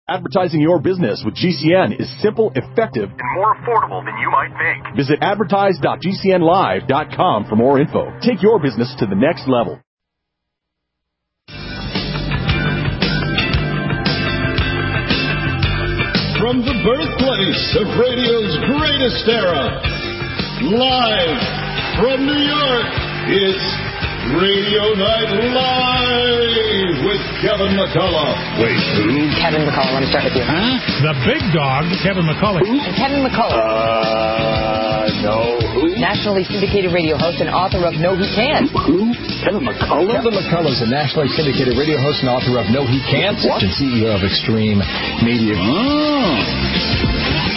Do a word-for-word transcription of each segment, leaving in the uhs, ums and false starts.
Advertising your business with G C N is simple, effective, and more affordable than you might think. Visit advertise dot g c n live dot com for more info. Take your business to the next level. From the birthplace of radio's greatest era, live from New York, it's Radio Night Live with Kevin McCullough. Wait, who? Kevin McCullough. Let me start with you. Huh? The big dog, Kevin McCullough. And Kevin McCullough. Uh, no. Who? Nationally syndicated radio host and author of No He Can't. Who? Kevin McCullough? Kevin McCullough is a nationally syndicated radio host and author of No He Can't. What? And C E O of Extreme Media. Oh.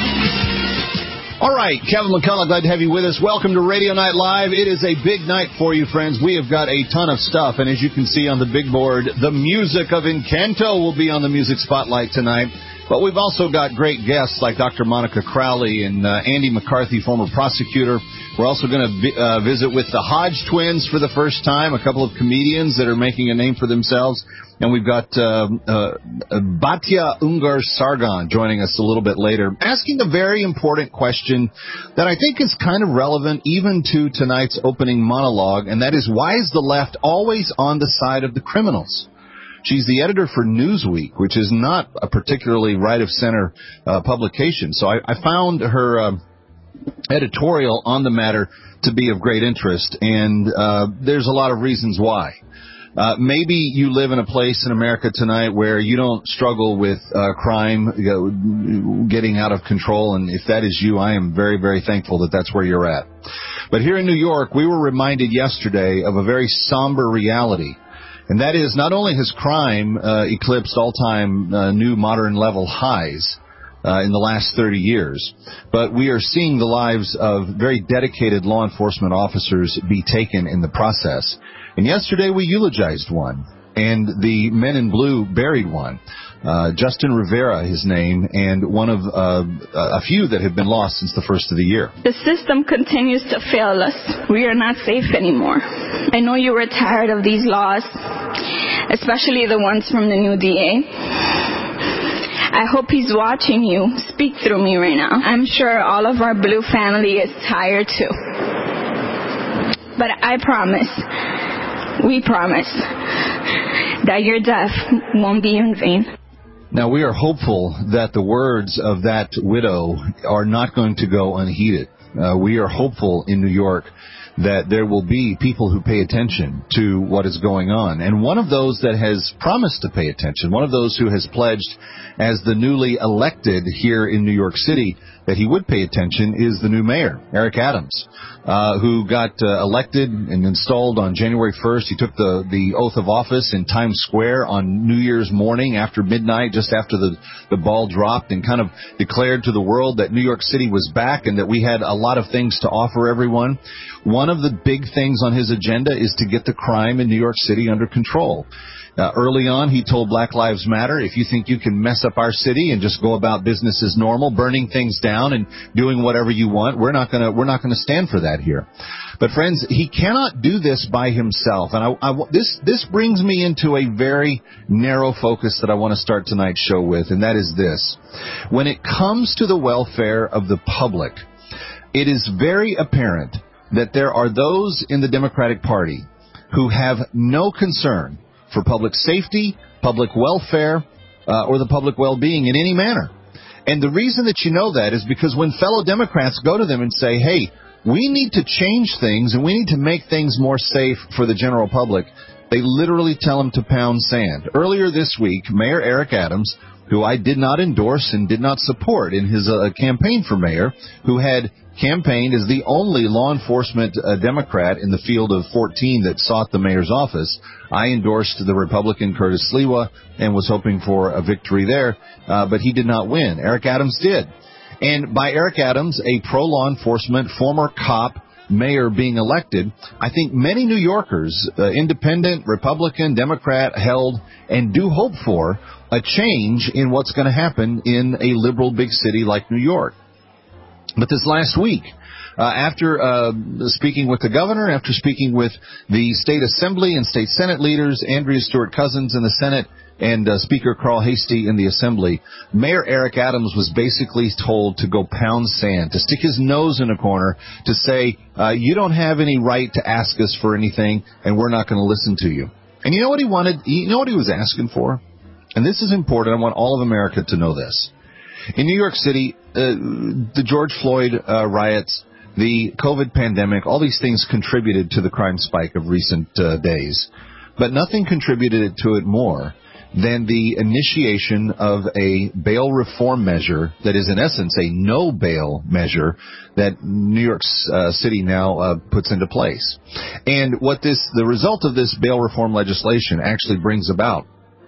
All right, Kevin McCullough, glad to have you with us. Welcome to Radio Night Live. It is a big night for you, friends. We have got a ton of stuff, and as you can see on the big board, the music of Encanto will be on the Music Spotlight tonight. But we've also got great guests like Doctor Monica Crowley and uh, Andy McCarthy, former prosecutor. We're also going to vi- uh, visit with the Hodge twins for the first time, a couple of comedians that are making a name for themselves. And we've got uh, uh, Batya Ungar Sargon joining us a little bit later, asking the very important question that I think is kind of relevant even to tonight's opening monologue, and that is, why is the left always on the side of the criminals? She's the editor for Newsweek, which is not a particularly right-of-center uh, publication. So I, I found her uh, editorial on the matter to be of great interest, and uh, there's a lot of reasons why. Uh, maybe you live in a place in America tonight where you don't struggle with uh, crime you know, getting out of control, and if that is you, I am very, very thankful that that's where you're at. But here in New York, we were reminded yesterday of a very somber reality. And that is, not only has crime uh, eclipsed all-time uh, new modern level highs uh, in the last thirty years, but we are seeing the lives of very dedicated law enforcement officers be taken in the process. And yesterday we eulogized one, and the Men in Blue buried one. Uh, Justin Rivera, his name, and one of uh, a few that have been lost since the first of the year. The system continues to fail us. We are not safe anymore. I know you were tired of these laws, especially the ones from the new D A. I hope he's watching you. Speak through me right now. I'm sure all of our blue family is tired too. But I promise, we promise, that your death won't be in vain. Now, we are hopeful that the words of that widow are not going to go unheeded. Uh, we are hopeful in New York that there will be people who pay attention to what is going on. And one of those that has promised to pay attention, one of those who has pledged as the newly elected here in New York City that he would pay attention, is the new mayor, Eric Adams, uh, who got uh, elected and installed on January first. He took the, the oath of office in Times Square on New Year's morning after midnight, just after the, the ball dropped, and kind of declared to the world that New York City was back and that we had a lot of things to offer everyone. One of the big things on his agenda is to get the crime in New York City under control. Uh, early on, he told Black Lives Matter, if you think you can mess up our city and just go about business as normal, burning things down and doing whatever you want, we're not gonna, we're not gonna stand for that here. But friends, he cannot do this by himself. And I, I, this, this brings me into a very narrow focus that I want to start tonight's show with, and that is this. When it comes to the welfare of the public, it is very apparent that there are those in the Democratic Party who have no concern for public safety, public welfare, uh, or the public well-being in any manner. And the reason that you know that is because when fellow Democrats go to them and say, hey, we need to change things and we need to make things more safe for the general public, they literally tell them to pound sand. Earlier this week, Mayor Eric Adams, who I did not endorse and did not support in his uh, campaign for mayor, who had campaigned as the only law enforcement uh, Democrat in the field of fourteen that sought the mayor's office. I endorsed the Republican Curtis Sliwa and was hoping for a victory there, uh, but he did not win. Eric Adams did. And by Eric Adams, a pro-law enforcement, former cop, mayor being elected, I think many New Yorkers, uh, independent, Republican, Democrat, held and do hope for a change in what's going to happen in a liberal big city like New York. But this last week, uh, after uh, speaking with the governor, after speaking with the state assembly and state senate leaders, Andrea Stewart-Cousins in the Senate and uh, Speaker Carl Hastie in the Assembly, Mayor Eric Adams was basically told to go pound sand, to stick his nose in a corner, to say, uh, you don't have any right to ask us for anything, and we're not going to listen to you. And you know what he wanted? You know what he was asking for? And this is important. I want all of America to know this. In New York City, uh, the George Floyd uh, riots, the COVID pandemic, all these things contributed to the crime spike of recent uh, days. But nothing contributed to it more than the initiation of a bail reform measure that is, in essence, a no-bail measure that New York uh, City now uh, puts into place. And what this, the result of this bail reform legislation actually brings about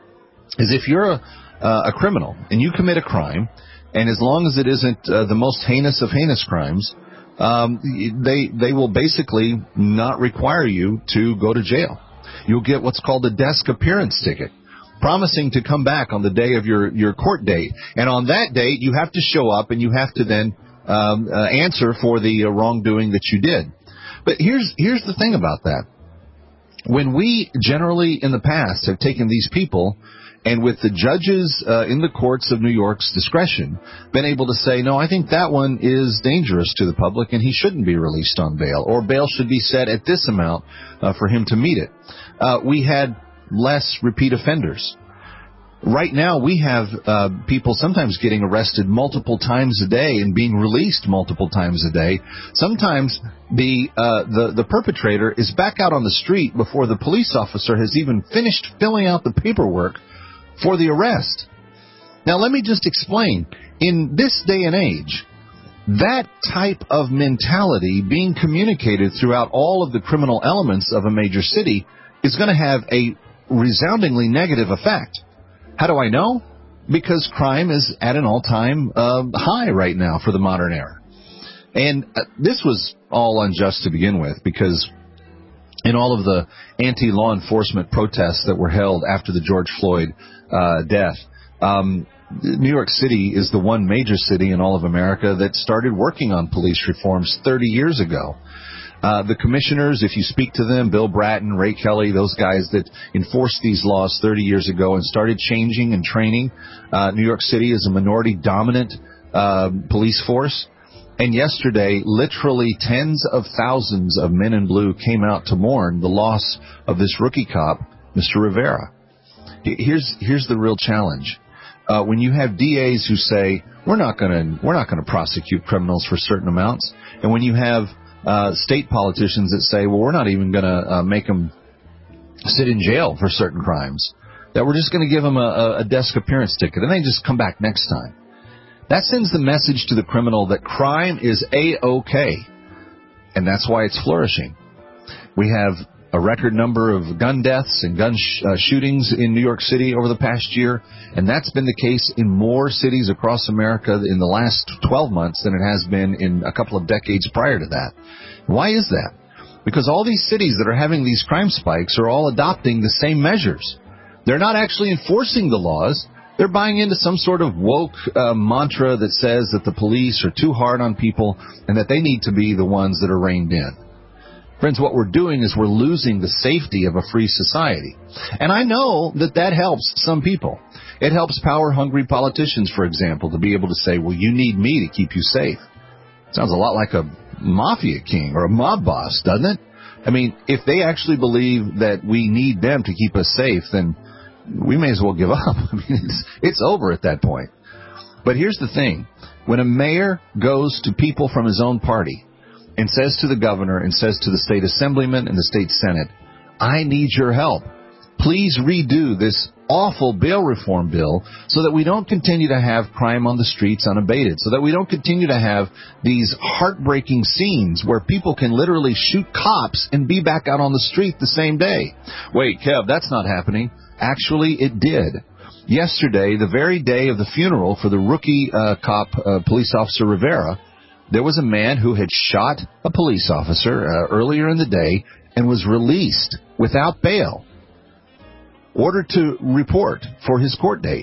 is if you're a, uh, a criminal and you commit a crime, and as long as it isn't uh, the most heinous of heinous crimes, um, they they will basically not require you to go to jail. You'll get what's called a desk appearance ticket, promising to come back on the day of your, your court date. And on that date, you have to show up and you have to then um, uh, answer for the uh, wrongdoing that you did. But here's here's the thing about that. When we generally in the past have taken these people and with the judges uh, in the courts of New York's discretion been able to say, no, I think that one is dangerous to the public and he shouldn't be released on bail, or bail should be set at this amount uh, for him to meet it. Uh, we had less repeat offenders. Right now, we have uh, people sometimes getting arrested multiple times a day and being released multiple times a day. Sometimes the uh, the the perpetrator is back out on the street before the police officer has even finished filling out the paperwork for the arrest. Now, let me just explain. In this day and age, that type of mentality being communicated throughout all of the criminal elements of a major city is going to have a resoundingly negative effect. How do I know? Because crime is at an all-time uh, high right now for the modern era. And uh, this was all unjust to begin with, because in all of the anti-law enforcement protests that were held after the George Floyd uh, death, um, New York City is the one major city in all of America that started working on police reforms thirty years ago. Uh, the commissioners, if you speak to them, Bill Bratton, Ray Kelly, those guys that enforced these laws thirty years ago and started changing and training. Uh, New York City is a minority-dominant uh, police force. And yesterday, literally tens of thousands of men in blue came out to mourn the loss of this rookie cop, Mister Rivera. Here's here's the real challenge. Uh, when you have D As who say we're not going to we're not going to prosecute criminals for certain amounts, and when you have uh, state politicians that say, well, we're not even going to uh, make them sit in jail for certain crimes, that we're just going to give them a, a desk appearance ticket, and they just come back next time. That sends the message to the criminal that crime is A-OK, and that's why it's flourishing. We have a record number of gun deaths and gun sh- uh, shootings in New York City over the past year, and that's been the case in more cities across America in the last twelve months than it has been in a couple of decades prior to that. Why is that? Because all these cities that are having these crime spikes are all adopting the same measures. They're not actually enforcing the laws. They're buying into some sort of woke uh, mantra that says that the police are too hard on people and that they need to be the ones that are reined in. Friends, what we're doing is we're losing the safety of a free society. And I know that that helps some people. It helps power-hungry politicians, for example, to be able to say, well, you need me to keep you safe. Sounds a lot like a mafia king or a mob boss, doesn't it? I mean, if they actually believe that we need them to keep us safe, then we may as well give up. I mean, it's, it's over at that point. But here's the thing. When a mayor goes to people from his own party and says to the governor and says to the state assemblyman and the state senate, I need your help. Please redo this awful bail reform bill so that we don't continue to have crime on the streets unabated, so that we don't continue to have these heartbreaking scenes where people can literally shoot cops and be back out on the street the same day. Wait, Kev, that's not happening. Actually, it did. Yesterday, the very day of the funeral for the rookie uh, cop, uh, police officer Rivera, there was a man who had shot a police officer uh, earlier in the day and was released without bail, ordered to report for his court date.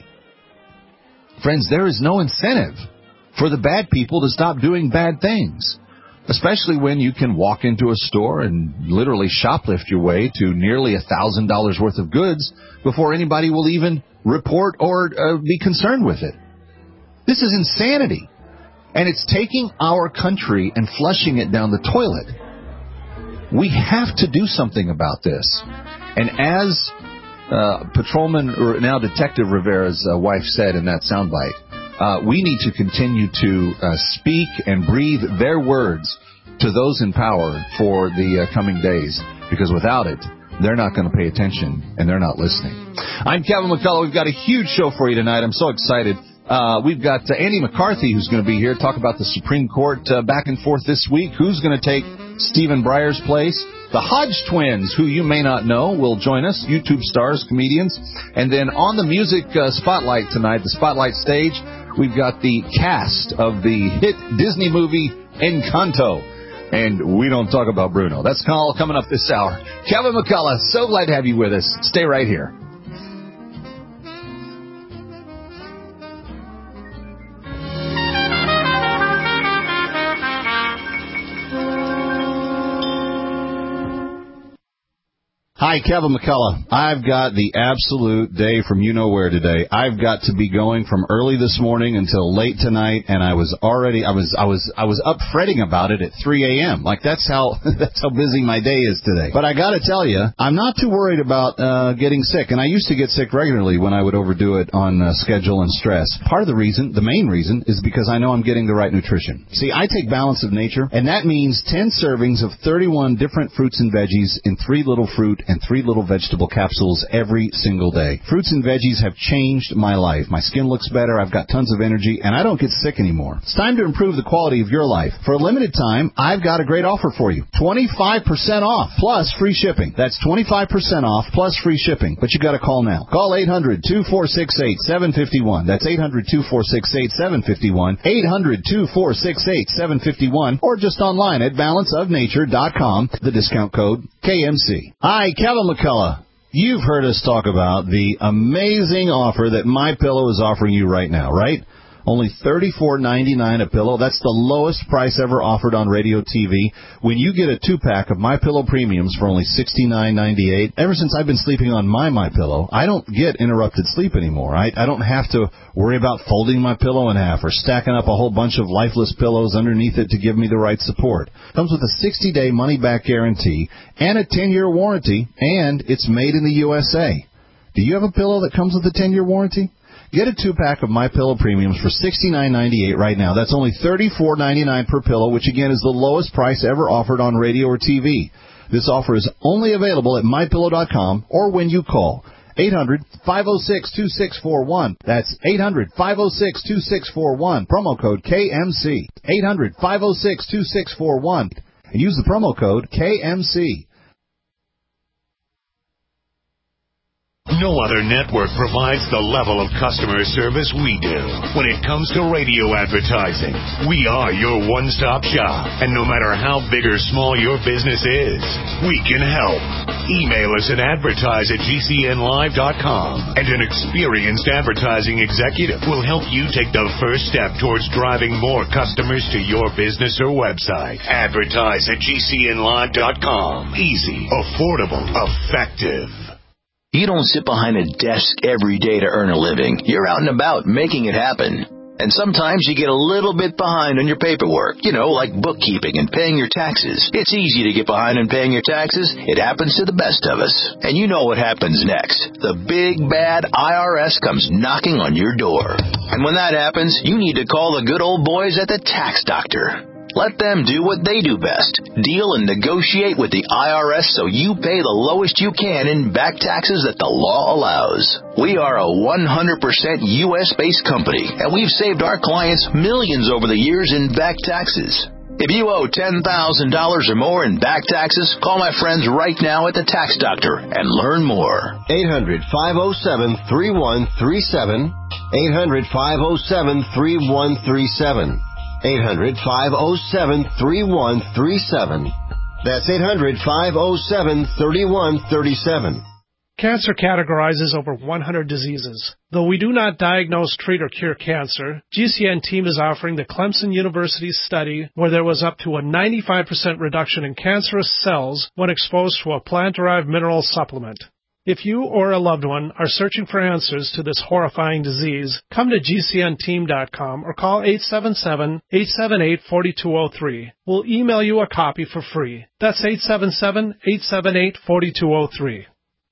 Friends, there is no incentive for the bad people to stop doing bad things. especially when you can walk into a store and literally shoplift your way to nearly one thousand dollars worth of goods before anybody will even report or uh, be concerned with it. This is insanity. And it's taking our country and flushing it down the toilet. We have to do something about this. And as uh, Patrolman, or now Detective Rivera's uh, wife said in that soundbite, Uh, we need to continue to uh, speak and breathe their words to those in power for the uh, coming days, because without it, they're not going to pay attention and they're not listening. I'm Kevin McCullough. We've got a huge show for you tonight. I'm so excited. Uh, we've got uh, Andy McCarthy, who's going to be here, talk about the Supreme Court uh, back and forth this week. Who's going to take Stephen Breyer's place? The Hodge twins, who you may not know, will join us, YouTube stars, comedians. And then on the music uh, spotlight tonight, the spotlight stage, we've got the cast of the hit Disney movie Encanto. And we don't talk about Bruno. That's all coming up this hour. Kevin McCullough, so glad to have you with us. Stay right here. Hi, Kevin McCullough. I've got the absolute day from you-know-where today. I've got to be going from early this morning until late tonight, and I was already, I was, I was, I was up fretting about it at three a.m. Like, that's how, that's how busy my day is today. But I gotta tell you, I'm not too worried about, uh, getting sick, and I used to get sick regularly when I would overdo it on uh, schedule and stress. Part of the reason, the main reason, is because I know I'm getting the right nutrition. See, I take Balance of Nature, and that means ten servings of thirty-one different fruits and veggies in three little fruit and three little vegetable capsules every single day. Fruits and veggies have changed my life. My skin looks better, I've got tons of energy, and I don't get sick anymore. It's time to improve the quality of your life. For a limited time, I've got a great offer for you. twenty-five percent off plus free shipping. That's twenty-five percent off plus free shipping. But you got to call now. Call eight hundred, two four six eight, seven five one. That's eight hundred, two four six eight, seven five one. eight hundred, two four six eight, seven five one. Or just online at balance of nature dot com. The discount code K M C. Hi, Kevin McCullough. You've heard us talk about the amazing offer that MyPillow is offering you right now, right? Only thirty-four ninety-nine a pillow. That's the lowest price ever offered on radio T V. When you get a two-pack of MyPillow Premiums for only sixty-nine ninety-eight, ever since I've been sleeping on my MyPillow, I don't get interrupted sleep anymore. I, I don't have to worry about folding my pillow in half or stacking up a whole bunch of lifeless pillows underneath it to give me the right support. Comes with a sixty-day money-back guarantee and a ten-year warranty, and it's made in the U S A. Do you have a pillow that comes with a ten-year warranty? Get a two-pack of MyPillow Premiums for sixty-nine ninety-eight right now. That's only thirty-four ninety-nine per pillow, which again is the lowest price ever offered on radio or T V. This offer is only available at my pillow dot com or when you call eight hundred, five oh six, two six four one. That's eight hundred, five oh six, two six four one. Promo code K M C. eight hundred, five oh six, two six four one. And use the promo code K M C. No other network provides the level of customer service we do. When it comes to radio advertising, we are your one-stop shop. And no matter how big or small your business is, we can help. Email us at advertise at G C N live dot com, and an experienced advertising executive will help you take the first step towards driving more customers to your business or website. Advertise at G C N live dot com. Easy, affordable, effective. You don't sit behind a desk every day to earn a living. You're out and about making it happen. And sometimes you get a little bit behind on your paperwork, you know, like bookkeeping and paying your taxes. It's easy to get behind on paying your taxes. It happens to the best of us. And you know what happens next. The big, bad I R S comes knocking on your door. And when that happens, you need to call the good old boys at the Tax Doctor. Let them do what they do best. Deal and negotiate with the I R S so you pay the lowest you can in back taxes that the law allows. We are a one hundred percent U S-based company, and we've saved our clients millions over the years in back taxes. If you owe ten thousand dollars or more in back taxes, call my friends right now at the Tax Doctor and learn more. eight hundred, five oh seven, three one three seven. eight hundred, five oh seven, three one three seven. eight hundred, five oh seven, three one three seven. That's eight hundred, five oh seven, three one three seven. Cancer categorizes over one hundred diseases. Though we do not diagnose, treat, or cure cancer, G C N team is offering the Clemson University study where there was up to a ninety-five percent reduction in cancerous cells when exposed to a plant-derived mineral supplement. If you or a loved one are searching for answers to this horrifying disease, come to G C N team dot com or call eight seven seven, eight seven eight, four two zero three. We'll email you a copy for free. That's eight seven seven, eight seven eight, four two zero three.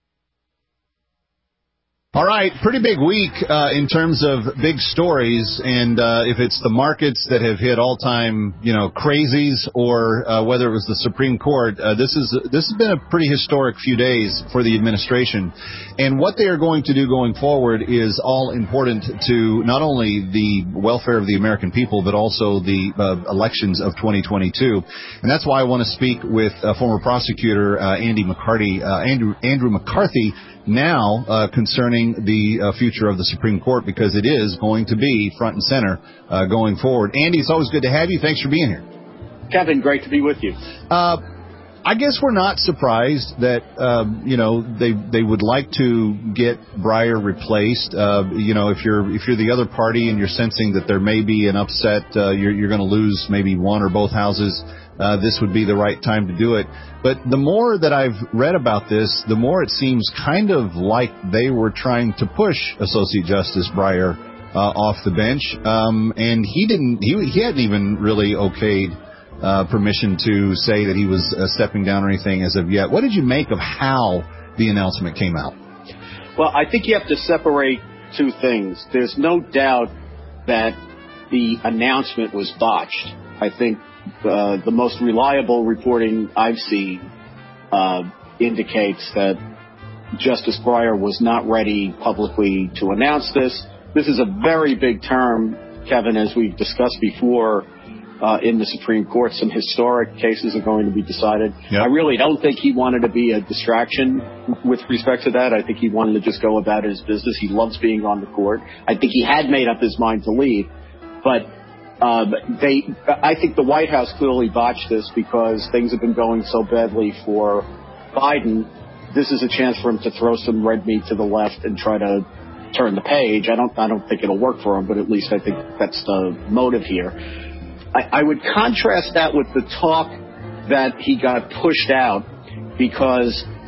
All right, pretty big week uh, in terms of big stories, and uh, if it's the markets that have hit all-time, you know, crazies, or uh, whether it was the Supreme Court, uh, this is this has been a pretty historic few days for the administration, and what they are going to do going forward is all important to not only the welfare of the American people, but also the uh, elections of twenty twenty-two, and that's why I want to speak with uh, former prosecutor uh, Andy McCarty, uh, Andrew Andrew McCarthy. Now, uh, concerning the uh, future of the Supreme Court, because it is going to be front and center uh, going forward. Andy, it's always good to have you. Thanks for being here. Kevin, great to be with you. Uh, I guess we're not surprised that, um, you know, they they would like to get Breyer replaced. Uh, you know, if you're if you're the other party and you're sensing that there may be an upset, uh, you're, you're going to lose maybe one or both houses. Uh, this would be the right time to do it. But the more that I've read about this, the more it seems kind of like they were trying to push Associate Justice Breyer uh, off the bench. Um, and he didn't, he, he hadn't even really okayed uh, permission to say that he was uh, stepping down or anything as of yet. What did you make of how the announcement came out? Well, I think you have to separate two things. There's no doubt that the announcement was botched. I think Uh, the most reliable reporting I've seen uh, indicates that Justice Breyer was not ready publicly to announce this. This is a very big term, Kevin, as we've discussed before uh, in the Supreme Court. Some historic cases are going to be decided. Yep. I really don't think he wanted to be a distraction with respect to that. I think he wanted to just go about his business. He loves being on the court. I think he had made up his mind to leave, but Um, they, I think the White House clearly botched this because things have been going so badly for Biden. This is a chance for him to throw some red meat to the left and try to turn the page. I don't, I don't think it'll work for him, but at least I think that's the motive here. I, I would contrast that with the talk that he got pushed out, because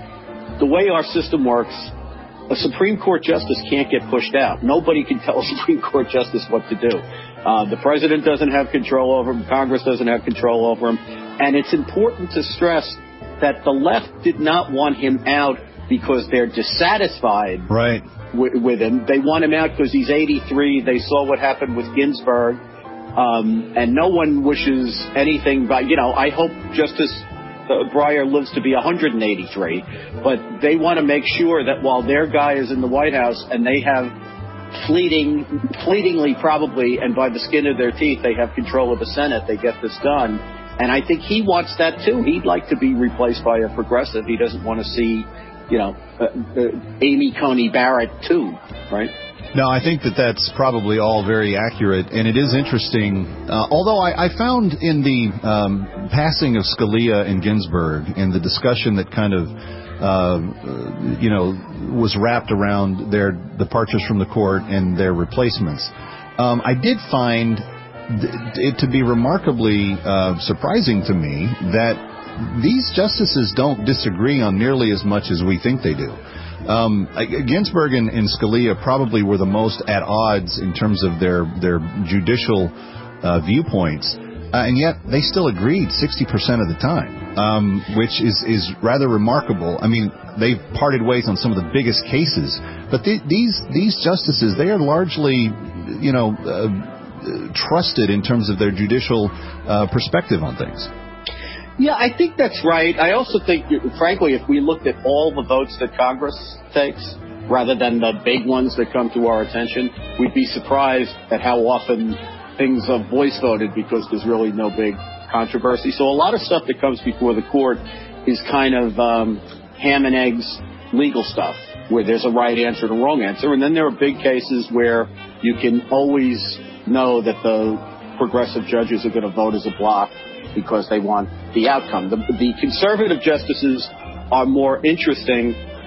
the way our system works, a Supreme Court justice can't get pushed out. Nobody can tell a Supreme Court justice what to do. Uh, the president doesn't have control over him. Congress doesn't have control over him. And it's important to stress that the left did not want him out because they're dissatisfied right. with, with him. They want him out because he's eighty-three. They saw what happened with Ginsburg. Um, and no one wishes anything but, you know, I hope Justice uh, Breyer lives to be one hundred eighty-three. But they want to make sure that while their guy is in the White House and they have fleeting, fleetingly probably, and by the skin of their teeth, they have control of the Senate, they get this done. And I think he wants that too. He'd like to be replaced by a progressive. He doesn't want to see, you know, uh, uh, Amy Coney Barrett too, right? No, I think that that's probably all very accurate, and it is interesting. Uh, although I, I found in the um, passing of Scalia and Ginsburg and the discussion that kind of Uh, you know, was wrapped around their departures from the court and their replacements. Um, I did find th- it to be remarkably uh, surprising to me that these justices don't disagree on nearly as much as we think they do. Um, Ginsburg and, and Scalia probably were the most at odds in terms of their, their judicial uh, viewpoints. Uh, and yet they still agreed sixty percent of the time, um, which is, is rather remarkable. I mean, they've parted ways on some of the biggest cases, but the, these these justices, they are largely, you know, uh, trusted in terms of their judicial uh, perspective on things. Yeah, I think that's right. I also think, frankly, if we looked at all the votes that Congress takes, rather than the big ones that come to our attention, we'd be surprised at how often things are voice voted because there's really no big controversy. So a lot of stuff that comes before the court is kind of um, ham and eggs legal stuff, where there's a right answer and a wrong answer. And then there are big cases where you can always know that the progressive judges are going to vote as a block because they want the outcome. The, the conservative justices are more interesting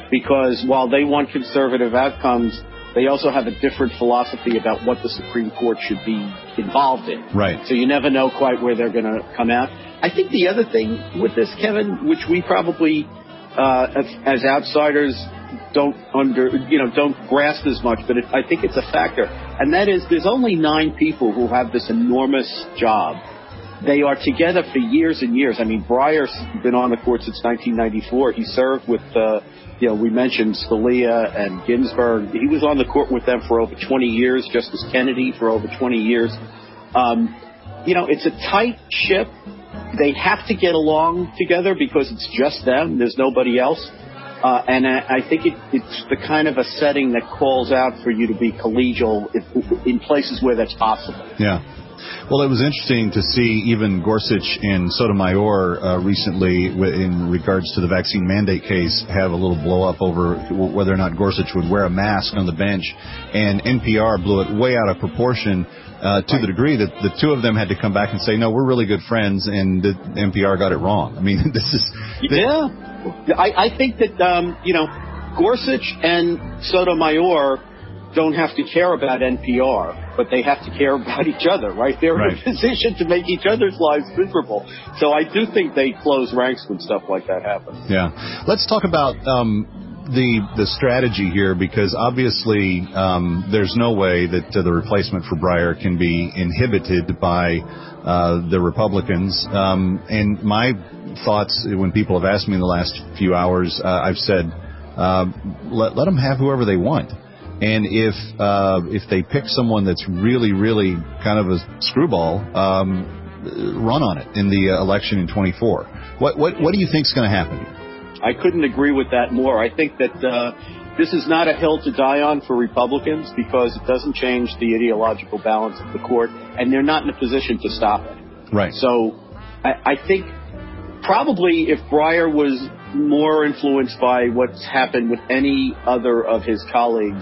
because while they want conservative outcomes, they also have a different philosophy about what the Supreme Court should be involved in. Right. So you never know quite where they're going to come out. I think the other thing with this, Kevin, which we probably, uh, as, as outsiders, don't under, you know, don't grasp as much, but it, I think it's a factor. And that is, there's only nine people who have this enormous job. They are together for years and years. I mean, Breyer's been on the court since nineteen ninety-four. He served with, uh, you know, we mentioned Scalia and Ginsburg. He was on the court with them for over twenty years, Justice Kennedy for over twenty years. Um, you know, it's a tight ship. They have to get along together because it's just them. There's nobody else. Uh, and I, I think it, it's the kind of a setting that calls out for you to be collegial if, in places where that's possible. Yeah. Well, it was interesting to see even Gorsuch and Sotomayor uh, recently in regards to the vaccine mandate case have a little blow up over whether or not Gorsuch would wear a mask on the bench. And N P R blew it way out of proportion uh, to the degree that the two of them had to come back and say, no, we're really good friends, and the N P R got it wrong. I mean, this is... This yeah. I, I think that, um, you know, Gorsuch and Sotomayor don't have to care about N P R, but they have to care about each other, right? They're right. in a position to make each other's lives miserable. So I do think they close ranks when stuff like that happens. Yeah. Let's talk about um, the the strategy here, because obviously um, there's no way that uh, the replacement for Breyer can be inhibited by uh, the Republicans. Um, and my thoughts, when people have asked me in the last few hours, uh, I've said, uh, let, let them have whoever they want. And if uh, if they pick someone that's really, really kind of a screwball, um, run on it in the uh, election in twenty-four. What what what do you think is going to happen? I couldn't agree with that more. I think that uh, this is not a hill to die on for Republicans because it doesn't change the ideological balance of the court, and they're not in a position to stop it. Right. So I, I think probably if Breyer was more influenced by what's happened with any other of his colleagues,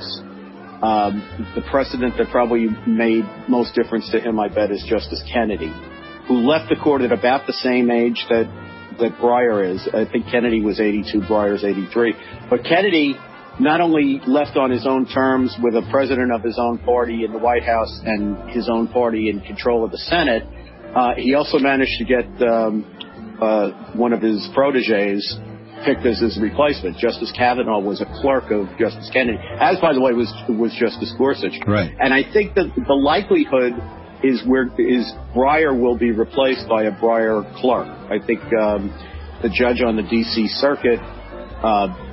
Um, the precedent that probably made most difference to him, I bet, is Justice Kennedy, who left the court at about the same age that that Breyer is. I think Kennedy was eighty-two, Breyer's eighty-three. But Kennedy not only left on his own terms with a president of his own party in the White House and his own party in control of the Senate, uh, he also managed to get um, uh, one of his proteges picked as his replacement. Justice Kavanaugh was a clerk of Justice Kennedy, as, by the way, was was Justice Gorsuch. Right. And I think that the likelihood is where is Breyer will be replaced by a Breyer clerk. I think um, the judge on the D C Circuit, uh,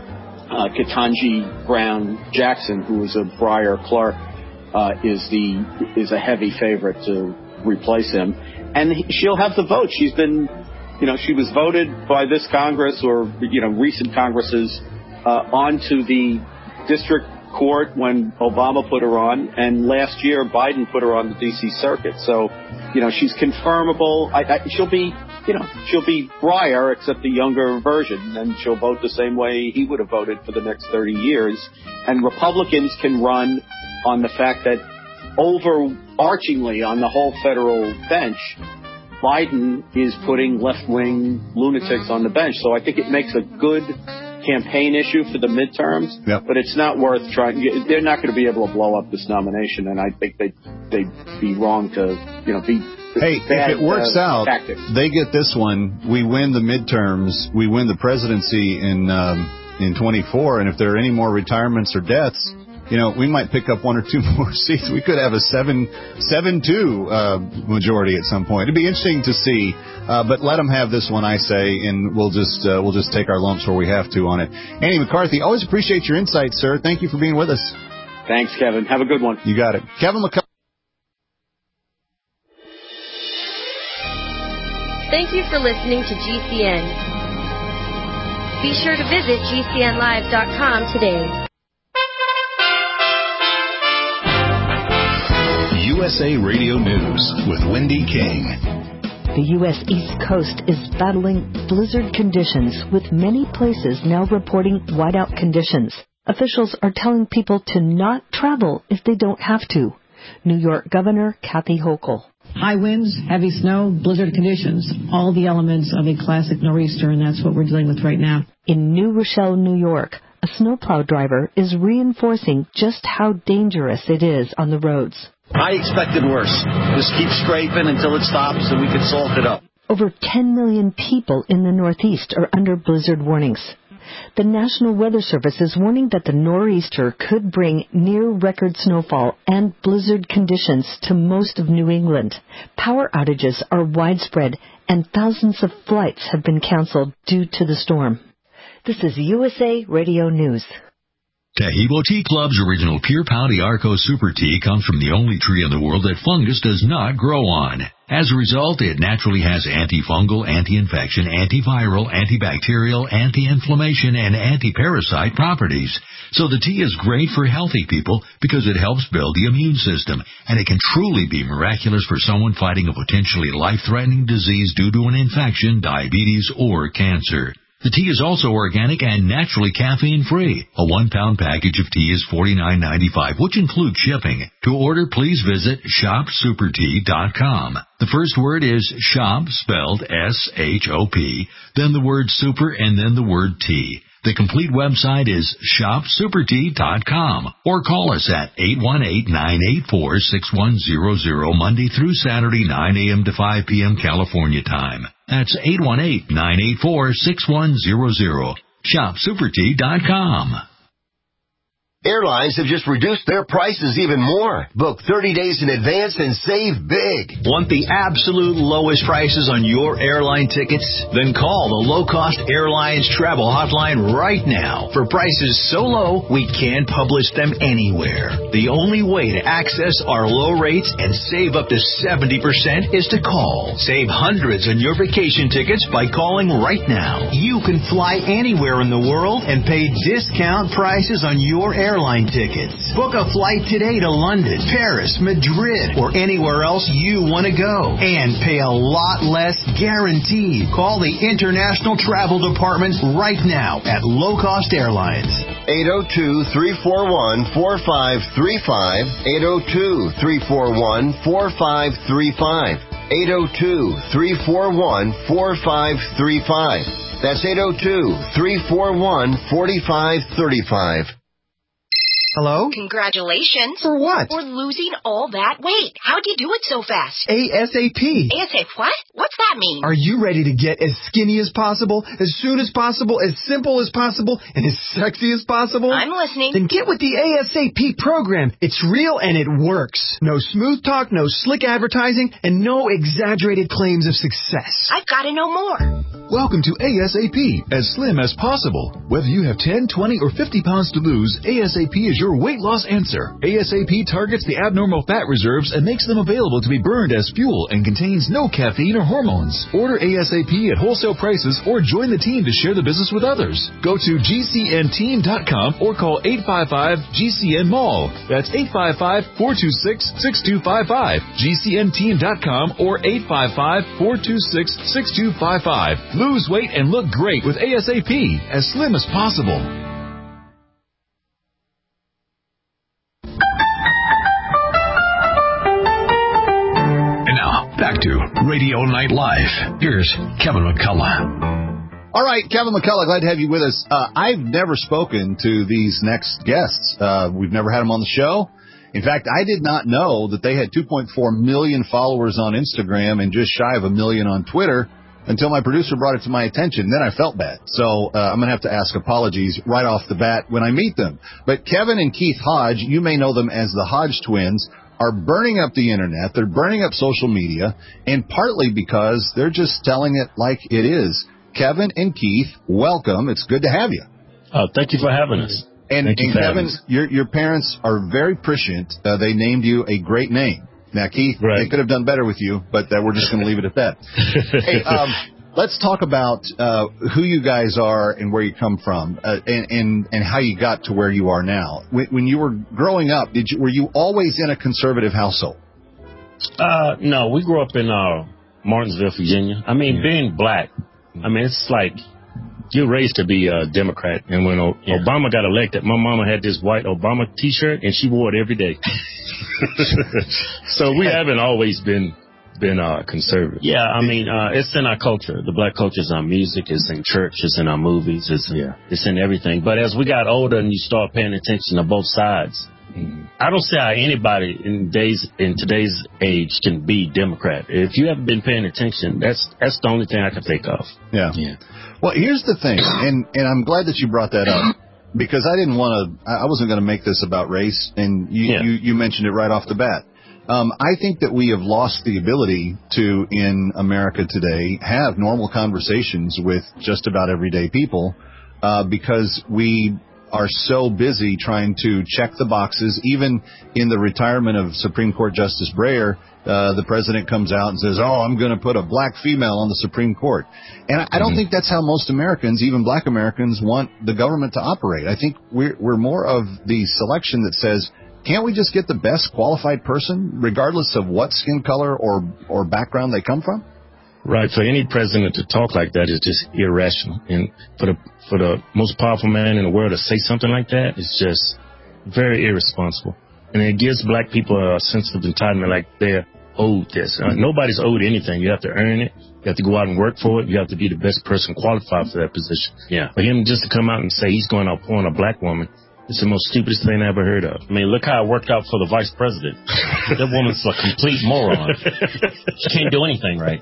uh, Ketanji Brown Jackson, who is a Breyer clerk, uh, is the is a heavy favorite to replace him, and he, she'll have the vote. She's been. You know, she was voted by this Congress or, you know, recent Congresses uh, onto the district court when Obama put her on. And last year, Biden put her on the D C Circuit. So, you know, she's confirmable. I, I, she'll be, you know, she'll be Breyer, except the younger version. And she'll vote the same way he would have voted for the next thirty years. And Republicans can run on the fact that overarchingly on the whole federal bench, Biden is putting left-wing lunatics on the bench. So I think it makes a good campaign issue for the midterms, yep. but it's not worth trying. They're not going to be able to blow up this nomination, and I think they, they'd be wrong to, you know, be Hey, bad, if it works uh, out, tactics. They get this one, we win the midterms, we win the presidency in um, in twenty-four, and if there are any more retirements or deaths, you know, we might pick up one or two more seats. We could have a seven, seven two uh, majority at some point. It'd be interesting to see, uh, but let them have this one, I say, and we'll just uh, we'll just take our lumps where we have to on it. Andy McCarthy, always appreciate your insights, sir. Thank you for being with us. Thanks, Kevin. Have a good one. You got it, Kevin McCarthy. Thank you for listening to G C N. Be sure to visit G C N live dot com today. U S A Radio News with Wendy King. The U S East Coast is battling blizzard conditions, with many places now reporting whiteout conditions. Officials are telling people to not travel if they don't have to. New York Governor Kathy Hochul. High winds, heavy snow, blizzard conditions, all the elements of a classic nor'easter, and that's what we're dealing with right now. In New Rochelle, New York, a snowplow driver, is reinforcing just how dangerous it is on the roads. I expected worse. Just keep scraping until it stops and we can salt it up. Over ten million people in the Northeast are under blizzard warnings. The National Weather Service is warning that the nor'easter could bring near-record snowfall and blizzard conditions to most of New England. Power outages are widespread, and thousands of flights have been canceled due to the storm. This is U S A Radio News. Taheebo Tea Club's original Pure Pau Arco Super Tea comes from the only tree in the world that fungus does not grow on. As a result, it naturally has antifungal, anti-infection, antiviral, antibacterial, anti-inflammation, and anti-parasite properties. So the tea is great for healthy people because it helps build the immune system, and it can truly be miraculous for someone fighting a potentially life-threatening disease due to an infection, diabetes, or cancer. The tea is also organic and naturally caffeine-free. A one-pound package of tea is forty-nine ninety-five, which includes shipping. To order, please visit shop super tea dot com. The first word is shop, spelled S H O P, then the word super, and then the word tea. The complete website is shop super tea dot com, or call us at eight one eight, nine eight four, six one zero zero Monday through Saturday, nine a.m. to five p.m. California time. That's eight one eight, nine eight four, six one zero zero. shop super tea dot com. Airlines have just reduced their prices even more. Book thirty days in advance and save big. Want the absolute lowest prices on your airline tickets? Then call the Low Cost Airlines Travel Hotline right now. For prices so low, we can't publish them anywhere. The only way to access our low rates and save up to seventy percent is to call. Save hundreds on your vacation tickets by calling right now. You can fly anywhere in the world and pay discount prices on your airline airline tickets. Book a flight today to London, Paris, Madrid, or anywhere else you want to go. And pay a lot less guaranteed. Call the International Travel Department right now at Low Cost Airlines. eight oh two, three four one, four five three five. eight oh two, three four one, four five three five. eight oh two, three four one, four five three five. That's eight oh two, three four one, four five three five. Hello? Congratulations. For what? For losing all that weight. How'd you do it so fast? ASAP. ASAP what? What's that mean? Are you ready to get as skinny as possible, as soon as possible, as simple as possible, and as sexy as possible? I'm listening. Then get with the ASAP program. It's real and it works. No smooth talk, no slick advertising, and no exaggerated claims of success. I've got to know more. Welcome to ASAP, as slim as possible. Whether you have ten, twenty, or fifty pounds to lose, ASAP is your weight loss answer. ASAP targets the abnormal fat reserves and makes them available to be burned as fuel and contains no caffeine or hormones. Order ASAP at wholesale prices or join the team to share the business with others. Go to G C N team dot com or call eight five five G C N mall. That's eight five five, four two six, six two five five. G C N team dot com or eight five five, four two six, six two five five. Lose weight and look great with ASAP, as slim as possible. And now, back to Radio Night Live. Here's Kevin McCullough. All right, Kevin McCullough, glad to have you with us. Uh, I've never spoken to these next guests. Uh, we've never had them on the show. In fact, I did not know that they had two point four million followers on Instagram and just shy of a million on Twitter until my producer brought it to my attention. Then I felt bad. So uh, I'm going to have to ask apologies right off the bat when I meet them. But Kevin and Keith Hodge, you may know them as the Hodge twins, are burning up the internet. They're burning up social media, and partly because they're just telling it like it is. Kevin and Keith, welcome. It's good to have you. Uh, thank you for having us. And, thank you and for Kevin, us. your your parents are very prescient. Uh, they named you a great name. Now, Keith, right. They could have done better with you, but uh, we're just going to leave it at that. Hey, um, let's talk about uh, who you guys are and where you come from, uh, and, and and how you got to where you are now. When, when you were growing up, did you were you always in a conservative household? Uh, no, we grew up in uh, Martinsville, Virginia. I mean, yeah. Being black, I mean, it's like you're raised to be a Democrat. And when o- yeah. Obama got elected, my mama had this white Obama T-shirt, and she wore it every day. So we haven't always been been uh, conservative. Yeah, I mean, uh, it's in our culture. The black culture is in our music, it's in church, it's in our movies, it's, yeah. it's in everything. But as we got older and you start paying attention to both sides, mm-hmm. I don't see how anybody in days in today's age can be Democrat. If you haven't been paying attention, that's that's the only thing I can think of. Yeah. yeah. Well, here's the thing, and, and I'm glad that you brought that up, because I didn't want to, I wasn't going to make this about race, and you, yeah. you, you mentioned it right off the bat. Um, I think that we have lost the ability to, in America today, have normal conversations with just about everyday people, uh, because we are so busy trying to check the boxes. Even in the retirement of Supreme Court Justice Breyer, uh, the president comes out and says, oh, I'm going to put a black female on the Supreme Court. And I, I don't mm-hmm. think that's how most Americans, even black Americans, want the government to operate. I think we're, we're more of the selection that says, can't we just get the best qualified person, regardless of what skin color or, or background they come from? Right. For any president to talk like that is just irrational. And for the for the most powerful man in the world to say something like that is just very irresponsible. And it gives black people a sense of entitlement, like they're owed this. Uh, nobody's owed anything. You have to earn it. You have to go out and work for it. You have to be the best person qualified for that position. Yeah. For him just to come out and say he's going out pulling a black woman, it's the most stupidest thing I ever heard of. I mean, look how it worked out for the vice president. That woman's a complete moron. She can't do anything right.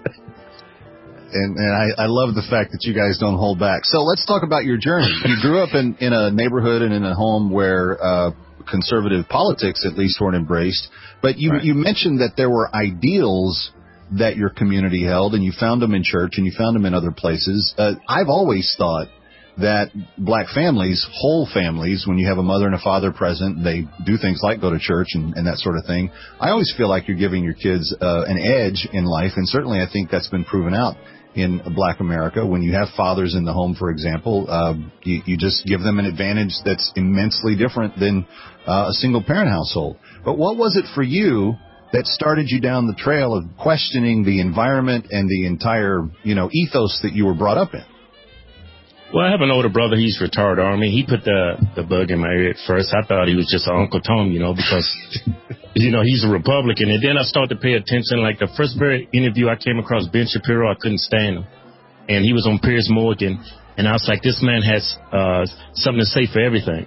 And, and I, I love the fact that you guys don't hold back. So let's talk about your journey. You grew up in, in a neighborhood and in a home where uh, conservative politics, at least, weren't embraced. But you, right. you mentioned that there were ideals that your community held, and you found them in church and you found them in other places. Uh, I've always thought that black families, whole families, when you have a mother and a father present, they do things like go to church and, and that sort of thing. I always feel like you're giving your kids uh, an edge in life, and certainly I think that's been proven out in black America. When you have fathers in the home, for example, uh, you, you just give them an advantage that's immensely different than uh, a single-parent household. But what was it for you that started you down the trail of questioning the environment and the entire, you know, ethos that you were brought up in? Well, I have an older brother. He's retired Army. He put the the bug in my ear at first. I thought he was just Uncle Tom, you know, because, you know, he's a Republican. And then I started to pay attention. Like the first very interview I came across, Ben Shapiro, I couldn't stand him. And he was on Piers Morgan. And I was like, this man has uh something to say for everything.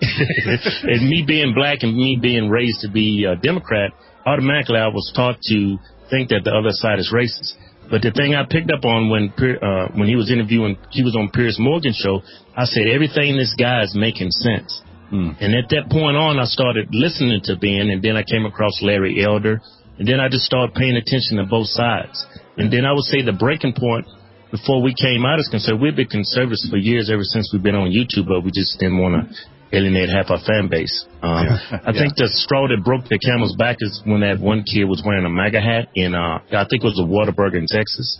And me being black and me being raised to be a Democrat, automatically I was taught to think that the other side is racist. But the thing I picked up on when uh, when he was interviewing, he was on Piers Morgan's show, I said, everything this guy is making sense. Hmm. And at that point on, I started listening to Ben, and then I came across Larry Elder, and then I just started paying attention to both sides. And then I would say the breaking point before we came out as conservatives, we've been conservatives for years, ever since we've been on YouTube, but we just didn't want to alienate half our fan base. Um, yeah. I think the straw that broke the camel's back is when that one kid was wearing a MAGA hat in, uh, I think it was a Whataburger in Texas.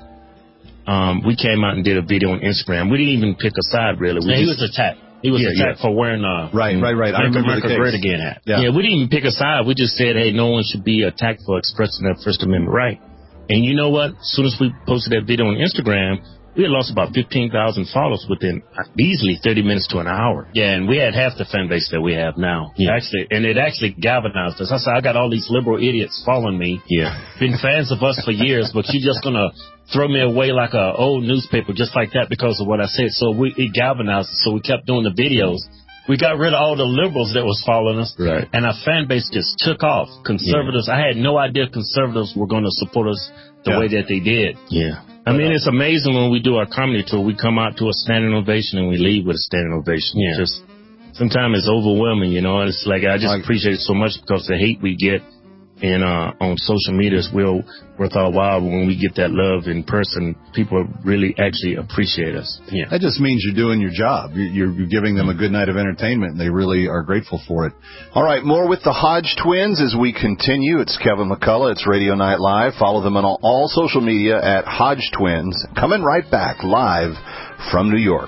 Um, we came out and did a video on Instagram. We didn't even pick a side, really. We yeah, just, he was attacked. He was yeah, attacked yeah. for wearing a right, right, right. I remember America the Great case. Again hat. Yeah. yeah, we didn't even pick a side. We just said, hey, no one should be attacked for expressing their First Amendment right. And you know what? As soon as we posted that video on Instagram, we had lost about fifteen thousand followers within easily thirty minutes to an hour. Yeah, and we had half the fan base that we have now. Yeah. Actually, and it actually galvanized us. I said, I got all these liberal idiots following me. Yeah. Been fans of us for years, but you're just going to throw me away like a old newspaper just like that because of what I said. So we it galvanized us, so we kept doing the videos. We got rid of all the liberals that was following us, right. And our fan base just took off. Conservatives, yeah. I had no idea conservatives were going to support us the yeah. way that they did. Yeah. I mean, it's amazing when we do our comedy tour, we come out to a standing ovation and we leave with a standing ovation. Yeah. Just sometimes it's overwhelming, you know. It's like I just like, appreciate it so much because the hate we get in uh, on social media is well worth our while. But when we get that love in person, people really actually appreciate us. Yeah. That just means you're doing your job. You're, you're giving them a good night of entertainment, and they really are grateful for it. All right, more with the Hodge twins as we continue. It's Kevin McCullough. It's Radio Night Live. Follow them on all, all social media at Hodge Twins. Coming right back live from New York.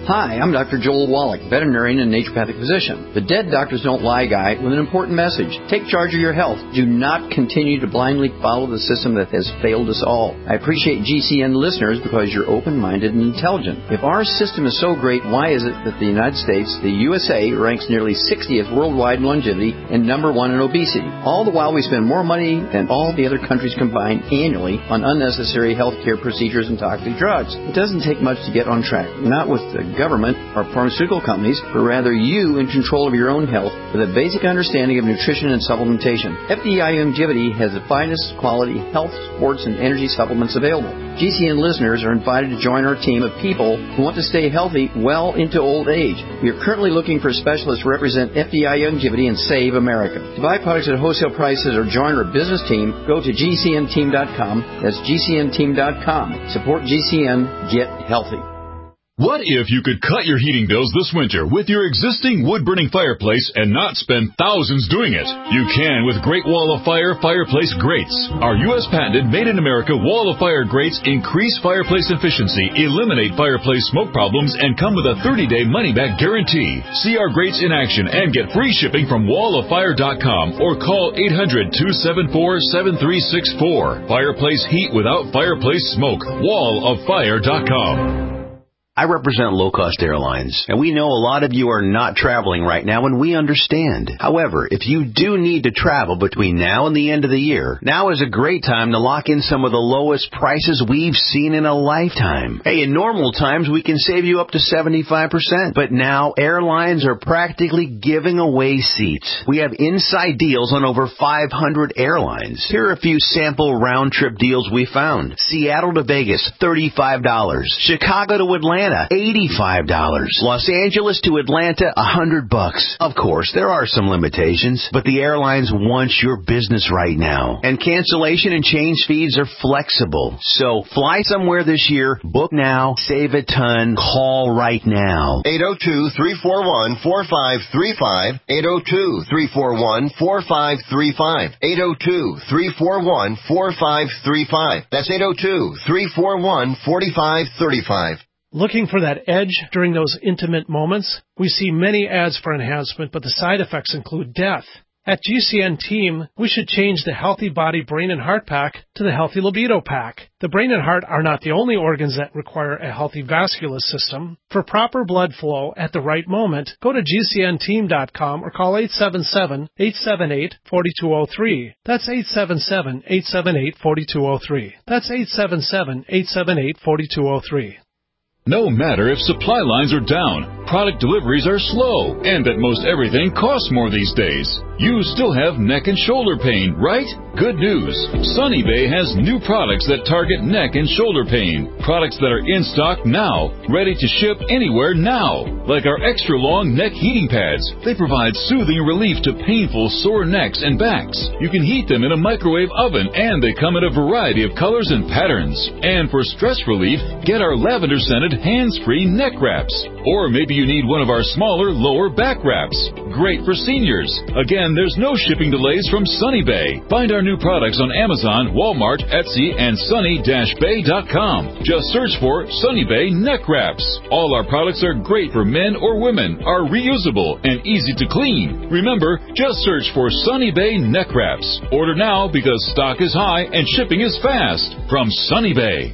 Hi, I'm Doctor Joel Wallach, veterinarian and naturopathic physician. The Dead Doctors Don't Lie guy with an important message. Take charge of your health. Do not continue to blindly follow the system that has failed us all. I appreciate G C N listeners because you're open-minded and intelligent. If our system is so great, why is it that the United States, the U S A, ranks nearly sixtieth worldwide in longevity and number one in obesity? All the while we spend more money than all the other countries combined annually on unnecessary healthcare procedures and toxic drugs. It doesn't take much to get on track. Not with the government or pharmaceutical companies, but rather you in control of your own health with a basic understanding of nutrition and supplementation. F D I Longevity has the finest quality health, sports, and energy supplements available. G C N listeners are invited to join our team of people who want to stay healthy well into old age. We are currently looking for specialists to represent F D I Longevity and Save America. To buy products at wholesale prices or join our business team, go to G C N team dot com. That's G C N team dot com. Support G C N. Get healthy. What if you could cut your heating bills this winter with your existing wood-burning fireplace and not spend thousands doing it? You can with Great Wall of Fire fireplace grates. Our U S patented made-in-America Wall of Fire grates increase fireplace efficiency, eliminate fireplace smoke problems, and come with a thirty-day money-back guarantee. See our grates in action and get free shipping from wall of fire dot com or call eight hundred, two seven four, seven three six four. Fireplace heat without fireplace smoke. wall of fire dot com. I represent low-cost airlines, and we know a lot of you are not traveling right now, and we understand. However, if you do need to travel between now and the end of the year, now is a great time to lock in some of the lowest prices we've seen in a lifetime. Hey, in normal times, we can save you up to seventy-five percent, but now airlines are practically giving away seats. We have inside deals on over five hundred airlines. Here are a few sample round-trip deals we found. Seattle to Vegas, thirty-five dollars. Chicago to Atlanta, eighty-five dollars. Los Angeles to Atlanta, one hundred bucks. Of course, there are some limitations, but the airlines want your business right now. And cancellation and change fees are flexible. So fly somewhere this year, book now, save a ton, call right now. eight oh two, three four one, four five three five. eight oh two, three four one, four five three five. eight oh two, three four one, four five three five. That's eight oh two, three four one, four five three five. Looking for that edge during those intimate moments? We see many ads for enhancement, but the side effects include death. At G C N Team, we should change the Healthy Body, Brain, and Heart Pack to the Healthy Libido Pack. The brain and heart are not the only organs that require a healthy vascular system. For proper blood flow at the right moment, go to G C N team dot com or call eight seven seven, eight seven eight, four two zero three. That's eight seven seven, eight seven eight, four two zero three. That's eight seven seven, eight seven eight, four two zero three. No matter if supply lines are down, product deliveries are slow, and that most everything costs more these days, you still have neck and shoulder pain, right? Good news. Sunny Bay has new products that target neck and shoulder pain. Products that are in stock now, ready to ship anywhere now. Like our extra long neck heating pads. They provide soothing relief to painful sore necks and backs. You can heat them in a microwave oven, and they come in a variety of colors and patterns. And for stress relief, get our lavender scented hands-free neck wraps. Or maybe you need one of our smaller lower back wraps. Great for seniors. Again, there's no shipping delays from Sunny Bay. Find our new products on Amazon, Walmart, Etsy, and sunny dash bay dot com. Just search for Sunny Bay Neck Wraps. All our products are great for men or women, are reusable, and easy to clean. Remember, just search for Sunny Bay Neck Wraps. Order now because stock is high and shipping is fast. From Sunny Bay.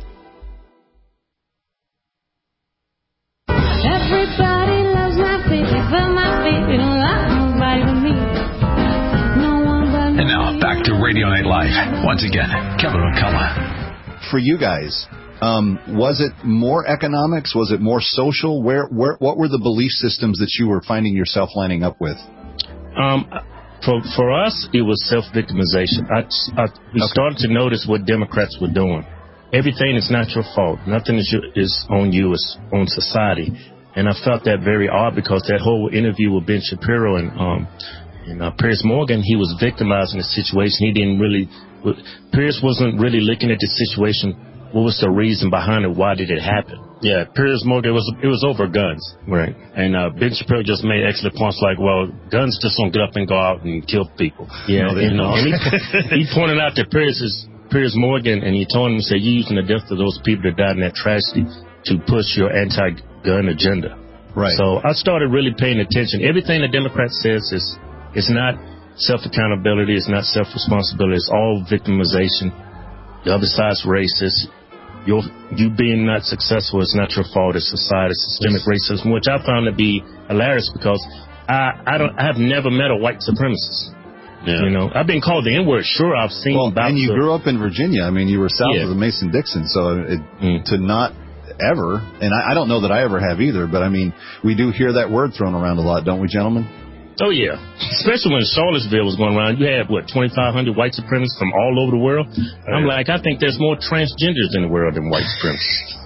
Everybody loves my baby, but my baby don't love nobody but me. No one but me. And now back to Radio Night Live. Once again, Kevin McCullough. For you guys, um, was it more economics? Was it more social? Where, where, what were the belief systems that you were finding yourself lining up with? Um, for for us, it was self-victimization. I, I, we okay. started to notice what Democrats were doing. Everything is not your fault. Nothing is, your, is on you. It's on society. And I felt that very odd because that whole interview with Ben Shapiro and um and uh, Piers Morgan, he was victimizing the situation. He didn't really, Piers wasn't really looking at the situation. What was the reason behind it? Why did it happen? Yeah, Piers Morgan, it was it was over guns, right? And uh, Ben Shapiro just made excellent points like, well, guns just don't get up and go out and kill people. Yeah, no, you know. And he, he pointed out that Piers is Piers Morgan, and he told him, said, you're using the death of those people that died in that tragedy to push your anti-gun agenda. Right. So I started really paying attention. Everything the Democrat says is is not self-accountability. It's not self-responsibility. It's all victimization. The other side's racist. You're, you being not successful is not your fault. It's society, systemic racism, which I found to be hilarious because I, I don't, I have never met a white supremacist. Yeah. You know, I've been called the N-word. Sure, I've seen. Well, and you of, grew up in Virginia. I mean, you were south yeah. of the Mason-Dixon, so it, mm. to not ever, and I, I don't know that I ever have either, but I mean, we do hear that word thrown around a lot, don't we, gentlemen? Oh, yeah. Especially when Charlottesville was going around. You had, what, twenty-five hundred white supremacists from all over the world? Oh, I'm yeah. like, I think there's more transgenders in the world than white supremacists.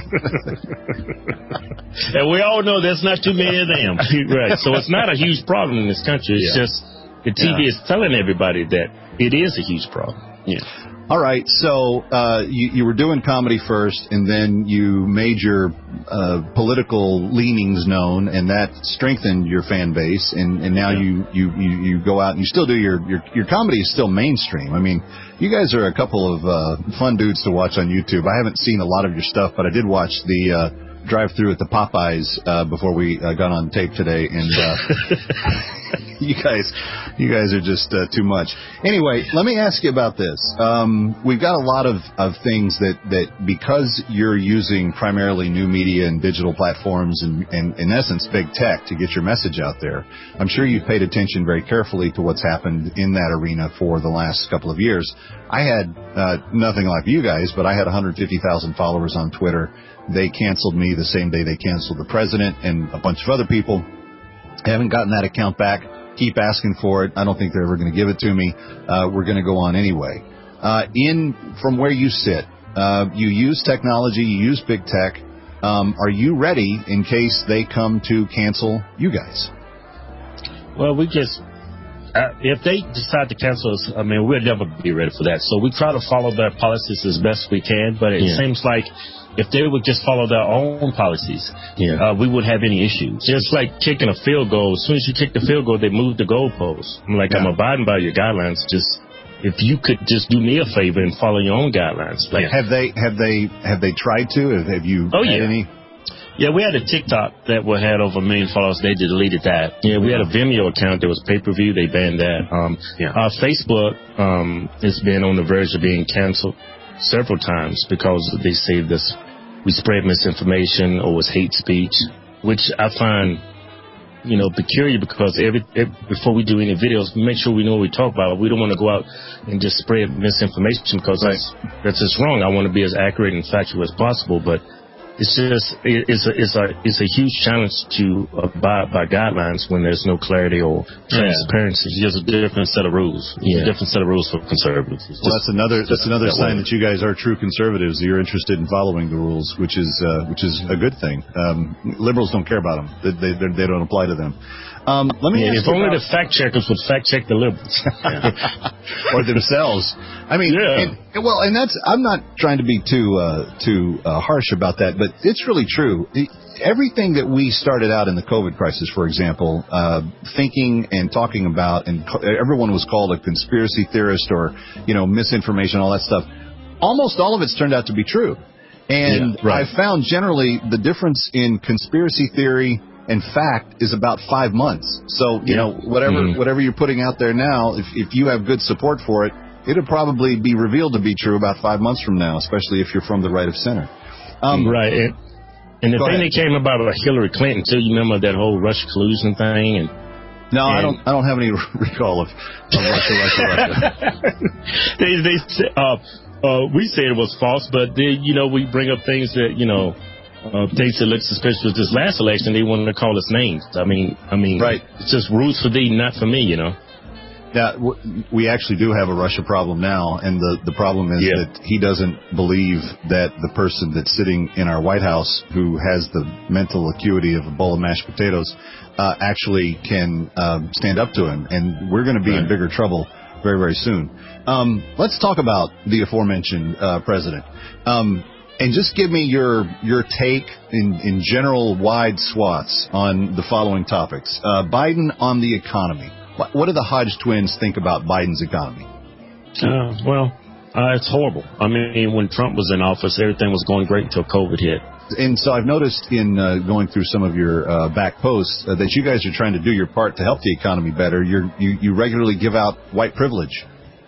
And we all know there's not too many of them. Right. So it's not a huge problem in this country. It's yeah. just the T V yeah. is telling everybody that it is a huge problem. Yeah. All right, so uh, you, you were doing comedy first, and then you made your uh, political leanings known, and that strengthened your fan base. And, and now yeah. you, you, you, you go out and you still do your, your your comedy is still mainstream. I mean, you guys are a couple of uh, fun dudes to watch on YouTube. I haven't seen a lot of your stuff, but I did watch the uh, drive-through at the Popeyes uh, before we uh, got on tape today, and uh, you guys, you guys are just uh, too much. Anyway, let me ask you about this. Um, we've got a lot of, of things that, that because you're using primarily new media and digital platforms and, and, in essence, big tech to get your message out there, I'm sure you've paid attention very carefully to what's happened in that arena for the last couple of years. I had uh, nothing like you guys, but I had one hundred fifty thousand followers on Twitter. They canceled me the same day they canceled the president and a bunch of other people. I haven't gotten that account back. Keep asking for it. I don't think they're ever going to give it to me. Uh, we're going to go on anyway. Uh, in from where you sit, uh, you use technology, you use big tech. Um, are you ready in case they come to cancel you guys? Well, we just, uh, if they decide to cancel us, I mean, we'll never be ready for that. So we try to follow their policies as best we can, but it yeah. seems like if they would just follow their own policies, yeah. uh, we wouldn't have any issues. It's like kicking a field goal. As soon as you kick the field goal, they move the goalpost. I'm like, yeah. I'm abiding by your guidelines. Just if you could just do me a favor and follow your own guidelines. Like, have they have they have they tried to? Have you oh, had yeah. any? Yeah, we had a TikTok that had over a million followers. They deleted that. Yeah, we had a Vimeo account that was pay-per-view. They banned that. Um, yeah. Our Facebook um, has been on the verge of being canceled several times because they say this, we spread misinformation or was hate speech, which I find, you know, peculiar because every, every before we do any videos, we make sure we know what we talk about. We don't want to go out and just spread misinformation because right. that's, that's just wrong. I want to be as accurate and factual as possible, but it's just it's a it's a it's a huge challenge to abide by guidelines when there's no clarity or transparency. Yeah. There's a different set of rules. Yeah. A different set of rules for conservatives. It's well, that's another that's another that sign way. that you guys are true conservatives. You're interested in following the rules, which is uh, which is a good thing. Um, liberals don't care about them. They they, they don't apply to them. Um, let me yeah, ask if you only about... the fact checkers would fact check the liberals or themselves. I mean, yeah. and, well, and that's I'm not trying to be too uh, too uh, harsh about that, but it's really true. It, everything that we started out in the COVID crisis, for example, uh, thinking and talking about, and everyone was called a conspiracy theorist or you know misinformation, all that stuff. Almost all of it's turned out to be true, and yeah, right. I found generally the difference in conspiracy theory and fact is about five months. So, you yeah. know, whatever mm-hmm. whatever you're putting out there now, if, if you have good support for it, it'll probably be revealed to be true about five months from now, especially if you're from the right of center. Um, right. And, and the thing ahead. that came about Hillary Clinton, too, you remember that whole Russia collusion thing? And No, and I don't I don't have any recall of, of Russia, Russia, Russia. they, they, uh, uh, we say it was false, but, they, you know, we bring up things that, you know, Uh, things that look suspicious with this last election, they wanted to call us names. I mean, I mean, right. It's just rules for thee, not for me, you know. Yeah, we actually do have a Russia problem now, and the, the problem is yeah. that he doesn't believe that the person that's sitting in our White House who has the mental acuity of a bowl of mashed potatoes uh, actually can uh, stand up to him, and we're going to be right. in bigger trouble very, very soon. Um, let's talk about the aforementioned uh, president. Um And just give me your your take in, in general wide swaths on the following topics. Uh, Biden on the economy. What, what do the Hodge twins think about Biden's economy? Uh, well, uh, it's horrible. I mean, when Trump was in office, everything was going great until COVID hit. And so I've noticed in uh, going through some of your uh, back posts uh, that you guys are trying to do your part to help the economy better. You're, you you regularly give out white privilege.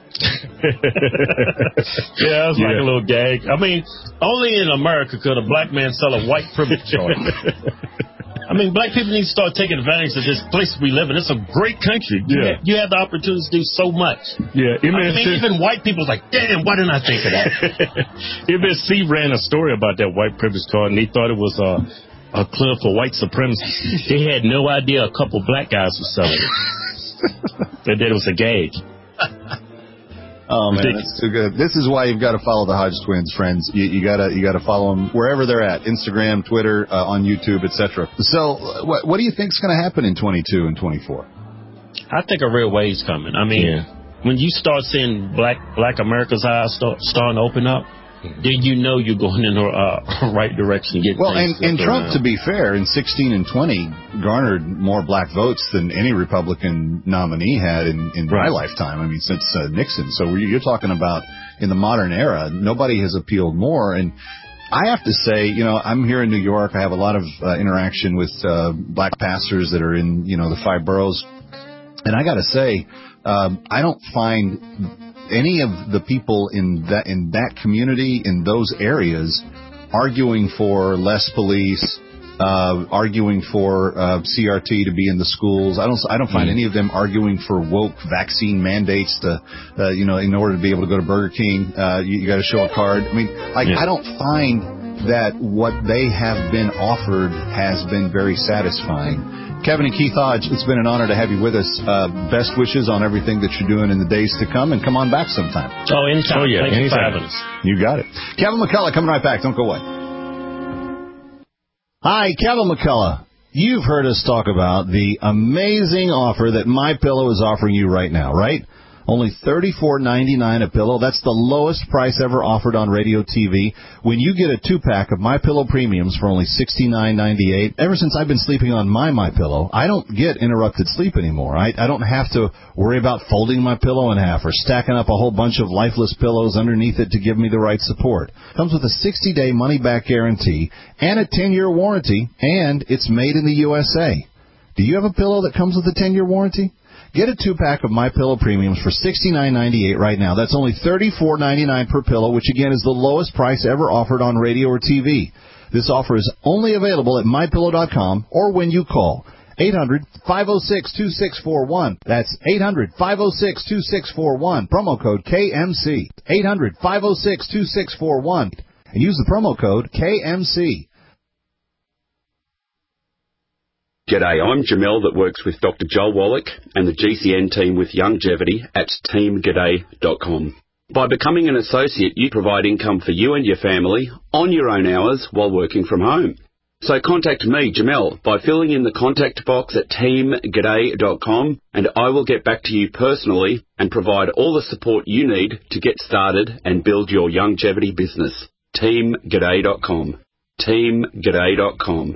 Yeah, it's like yeah. a little gag. I mean, only in America could a black man sell a white privilege joint. I mean, black people need to start taking advantage of this place we live in. It's a great country. You, Yeah. have, you have the opportunity to do so much. Yeah, I mean, even white people are like, damn, why didn't I think of that? M S C ran a story about that white privilege card, and they thought it was a, a club for white supremacy. They had no idea a couple black guys were selling it. They did it was a gag. Oh man, that's too good. This is why you've got to follow the Hodge twins, friends. You, you gotta you gotta follow them wherever they're at: Instagram, Twitter, uh, on YouTube, et cetera. So, what what do you think is going to happen in twenty-two and twenty-four? I think a real wave's coming. I mean, Yeah. when you start seeing black black America's eyes start starting to open up, then you know you're going in the uh, right direction. Getting Well, and, things and flipped Trump, around. to be fair, in sixteen and twenty, garnered more black votes than any Republican nominee had in, in my Right. lifetime. I mean, since uh, Nixon. So you're talking about in the modern era, nobody has appealed more. And I have to say, you know, I'm here in New York. I have a lot of uh, interaction with uh, black pastors that are in, you know, the five boroughs. And I got to say, um, I don't find any of the people in that in that community, in those areas, arguing for less police, uh, arguing for uh, C R T to be in the schools. I don't I don't find mm. any of them arguing for woke vaccine mandates to, uh, you know, in order to be able to go to Burger King, uh, you, you got to show a card. I mean, like yeah. I don't find that what they have been offered has been very satisfying. Kevin and Keith Hodge, it's been an honor to have you with us. Uh, best wishes on everything that you're doing in the days to come, and come on back sometime. Oh, anytime. Oh, yeah, Thank you for anytime. having us. You got it. Kevin McCullough coming right back. Don't go away. Hi, Kevin McCullough. You've heard us talk about the amazing offer that MyPillow is offering you right now, right? Only thirty-four ninety-nine a pillow. That's the lowest price ever offered on radio T V. When you get a two-pack of MyPillow Premiums for only sixty-nine ninety-eight, ever since I've been sleeping on my MyPillow, I don't get interrupted sleep anymore. I, I don't have to worry about folding my pillow in half or stacking up a whole bunch of lifeless pillows underneath it to give me the right support. Comes with a sixty-day money-back guarantee and a ten-year warranty, and it's made in the U S A. Do you have a pillow that comes with a ten-year warranty? Get a two-pack of MyPillow Premiums for sixty-nine ninety-eight right now. That's only thirty-four ninety-nine per pillow, which again is the lowest price ever offered on radio or T V. This offer is only available at my pillow dot com or when you call eight hundred, five oh six, two six four one. That's eight hundred, five oh six, two six four one. Promo code K M C. eight hundred, five oh six, two six four one. And use the promo code K M C. G'day, I'm Jamel that works with Doctor Joel Wallach and the G C N team with Longevity at team g'day dot com. By becoming an associate, you provide income for you and your family on your own hours while working from home. So contact me, Jamel, by filling in the contact box at team g'day dot com, and I will get back to you personally and provide all the support you need to get started and build your longevity business. team g'day dot com. team g'day dot com.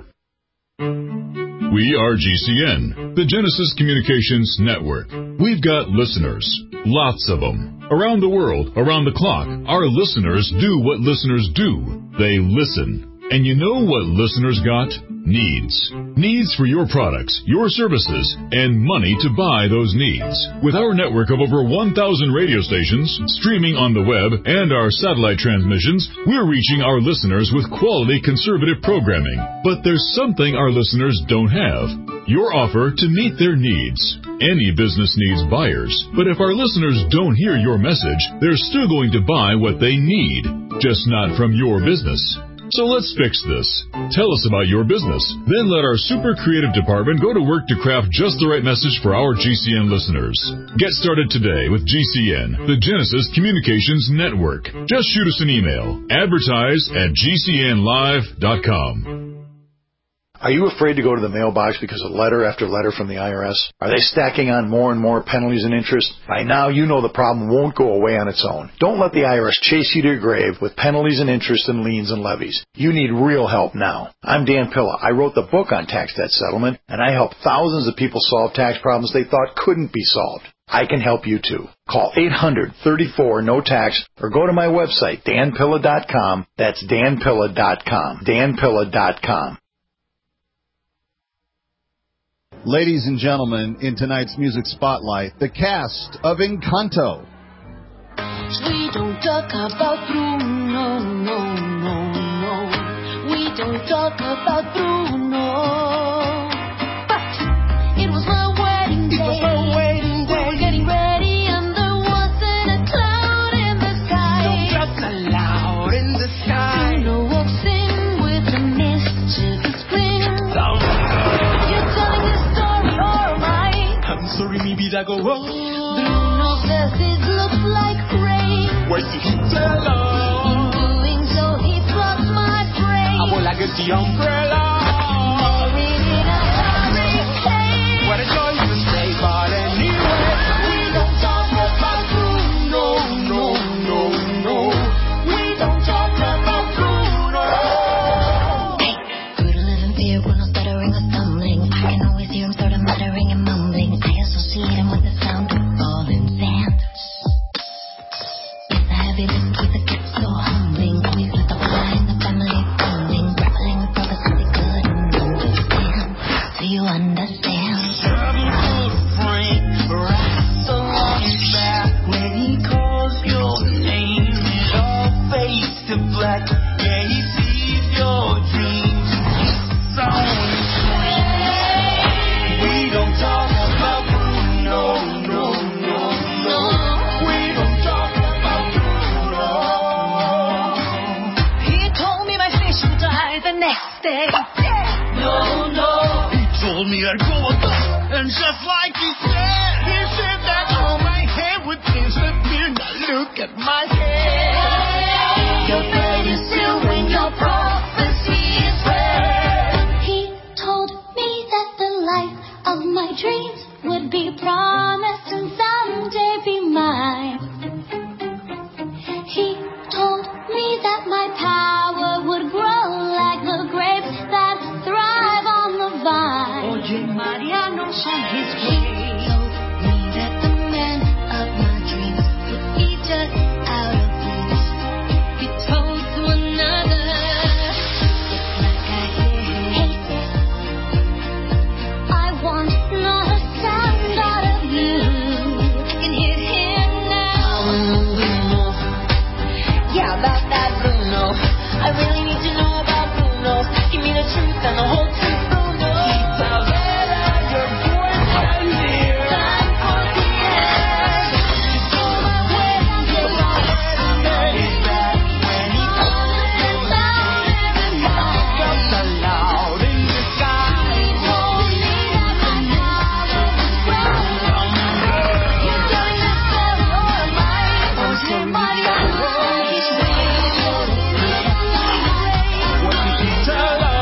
We are G C N, the Genesis Communications Network. We've got listeners, lots of them. Around the world, around the clock, our listeners do what listeners do. They listen. And you know what listeners got? Needs. Needs for your products, your services, and money to buy those needs. With our network of over one thousand radio stations, streaming on the web, and our satellite transmissions, we're reaching our listeners with quality conservative programming. But there's something our listeners don't have. Your offer to meet their needs. Any business needs buyers, but if our listeners don't hear your message, they're still going to buy what they need, just not from your business. So let's fix this. Tell us about your business. Then let our super creative department go to work to craft just the right message for our G C N listeners. Get started today with G C N, the Genesis Communications Network. Just shoot us an email. Advertise at G C N live dot com. Are you afraid to go to the mailbox because of letter after letter from the I R S? Are they stacking on more and more penalties and interest? By now, you know the problem won't go away on its own. Don't let the I R S chase you to your grave with penalties and interest and liens and levies. You need real help now. I'm Dan Pilla. I wrote the book on tax debt settlement, and I help thousands of people solve tax problems they thought couldn't be solved. I can help you too. Call eight hundred, thirty-four, no tax or go to my website, dan pilla dot com. That's dan pilla dot com. dan pilla dot com. Ladies and gentlemen, in tonight's Music Spotlight, the cast of Encanto. We don't talk about Bruno, no, no, no. We don't talk about Bruno. But it was my wedding day. It was my wedding day. We were getting ready and there wasn't a cloud in the sky. No clouds allowed in the sky. Bruno walks in with a mischievous grin. You're telling this story or am I? I'm sorry, maybe that go wrong. Bruno says it looks like rain. Why did you tell us? In doing so, he plucked my brain. I will like the umbrella. Married in a hurricane. What a choice to say, but anyway, we don't talk about Bruno, no, no, no. We don't talk about Bruno. Hey, Bruno lives in fear when I'm stuttering or stumbling. I can always hear him sort of muttering and mumbling. I associate him with the sound of falling sand. Yes, I have it in with a cat so humbling. Always let the fly in the family bonding. Grappling with brothers so they couldn't understand. Do you understand? Trouble good friend, rats along his back. When he calls your name, it all fades to black. Yeah, he sees your dreams and keeps on swinging. We don't talk about Bruno, no, no, no. We don't talk about Bruno. He told me my fish would die the next day. No, no. He told me I'd grow up, and just like he said, he said that all my hair would disappear. Now look at my hair. Your bird is still when your prophecy is read. He told me that the life of my dreams would be promised and someday be mine. He told me that my power would grow like the grapes that thrive on the vine. Oye, Mariano son his way. He told me that the man of my dreams would be just out of reach. He told to another, it's like I hate it. I want not a sound out of you. I can hear him now. Bruno. Yeah, about that Bruno. I really need to know about Bruno. Give me the truth and the whole truth, Bruno. Isabella, your boyfriend here. Time for the end. It's on my wedding day. It's back when he comes and loud every night. Just aloud in the sky. He told me that my power was grown. You're telling the story or am I? Oh, somebody I know his way. What did you tell us?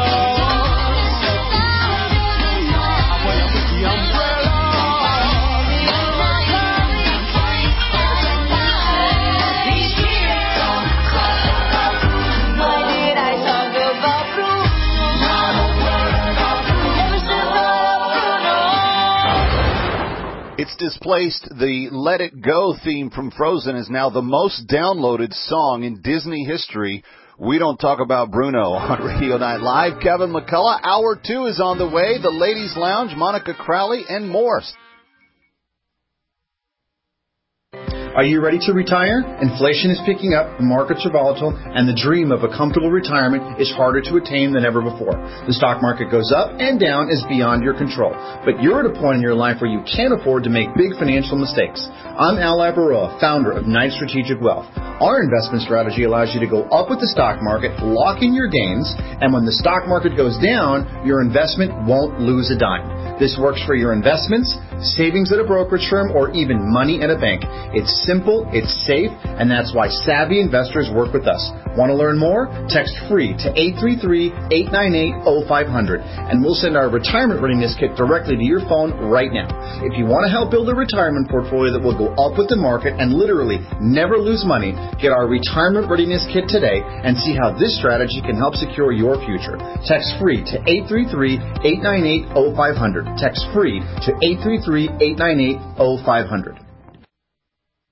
I went up with the umbrella. He's here. Why did I talk about Bruno? Not a word about Bruno. Never said about Bruno. It's displaced. The Let It Go theme from Frozen is now the most downloaded song in Disney history. We don't talk about Bruno on Radio Night Live. Kevin McCullough. Hour two is on the way. The Ladies Lounge, Monica Crowley, and more. Are you ready to retire? Inflation is picking up, the markets are volatile, and the dream of a comfortable retirement is harder to attain than ever before. The stock market goes up and down is beyond your control. But you're at a point in your life where you can't afford to make big financial mistakes. I'm Al Labaroa, founder of Knight Strategic Wealth. Our investment strategy allows you to go up with the stock market, lock in your gains, and when the stock market goes down, your investment won't lose a dime. This works for your investments, savings at a brokerage firm, or even money in a bank. It's simple, it's safe, and that's why savvy investors work with us. Want to learn more? Text FREE to eight three three, eight nine eight, oh five hundred, and we'll send our retirement readiness kit directly to your phone right now. If you want to help build a retirement portfolio that will go up with the market and literally never lose money, get our retirement readiness kit today and see how this strategy can help secure your future. Text FREE to eight three three, eight nine eight, oh five hundred. Text FREE to eight three three, eight nine eight, oh five hundred.